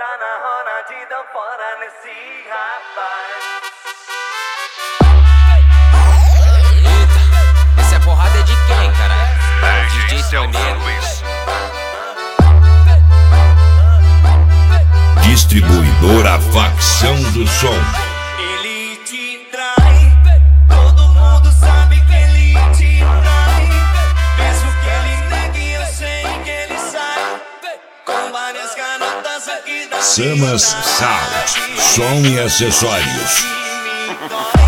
tá na roda de dar fora nesse rapaz. Eita, essa é porrada de quem, caralho? DJ Soneiro. Distribuidora Facção do Som. Ele te trai, todo mundo sabe que ele te trai. Mesmo que ele negue, eu sei que ele sai com várias garotas aqui da Samas Sound, som e acessórios. cidade.